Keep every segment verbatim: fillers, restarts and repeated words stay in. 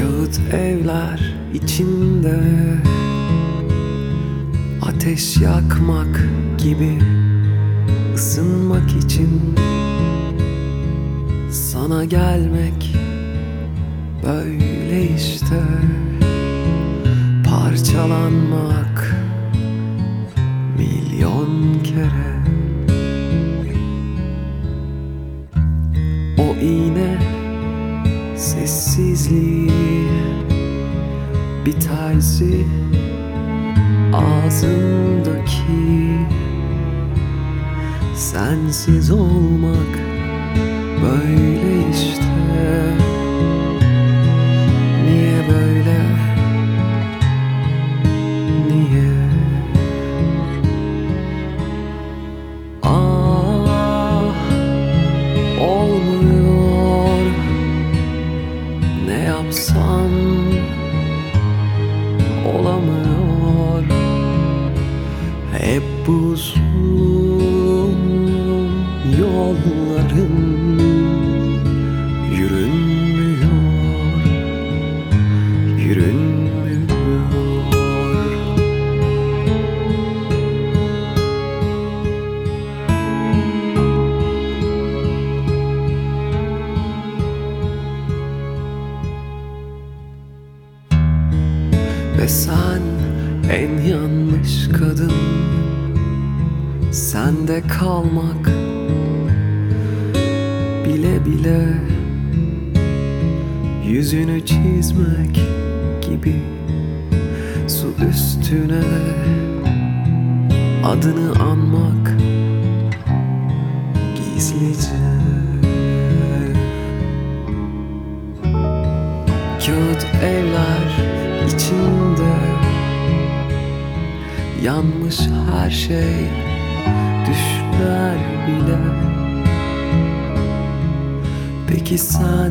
Kağıt evler içinde ateş yakmak gibi, ısınmak için sana gelmek böyle işte. Parçalanmak milyon kere. O iğne sessizliği, bir terzi ağzımdaki. Sensiz olmak böyle işte. Niye böyle? Niye? Ah, olmuyor. Ne yapsam olamıyor. Hep bu uzun yolların yürünmüyor, yürünmüyor. Ve sen en yanlış kadın, sende kalmak bile bile, yüzünü çizmek gibi. Su üstüne adını anmak gizlice. Kağıt evler içinde yanmış her şey, düşler bile. Peki sen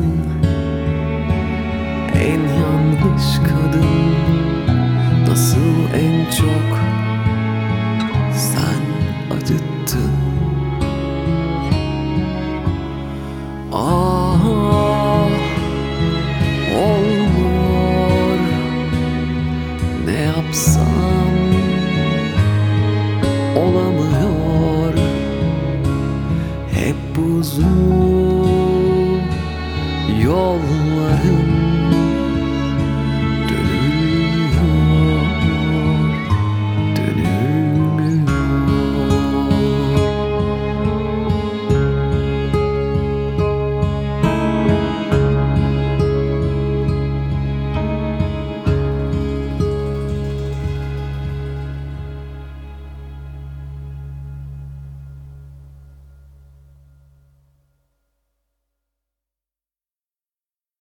en yanlış kadın, nasıl en çok sen acıttın? Ah, olmuyor. Ne yapsam olamıyor. Hep uzun yolların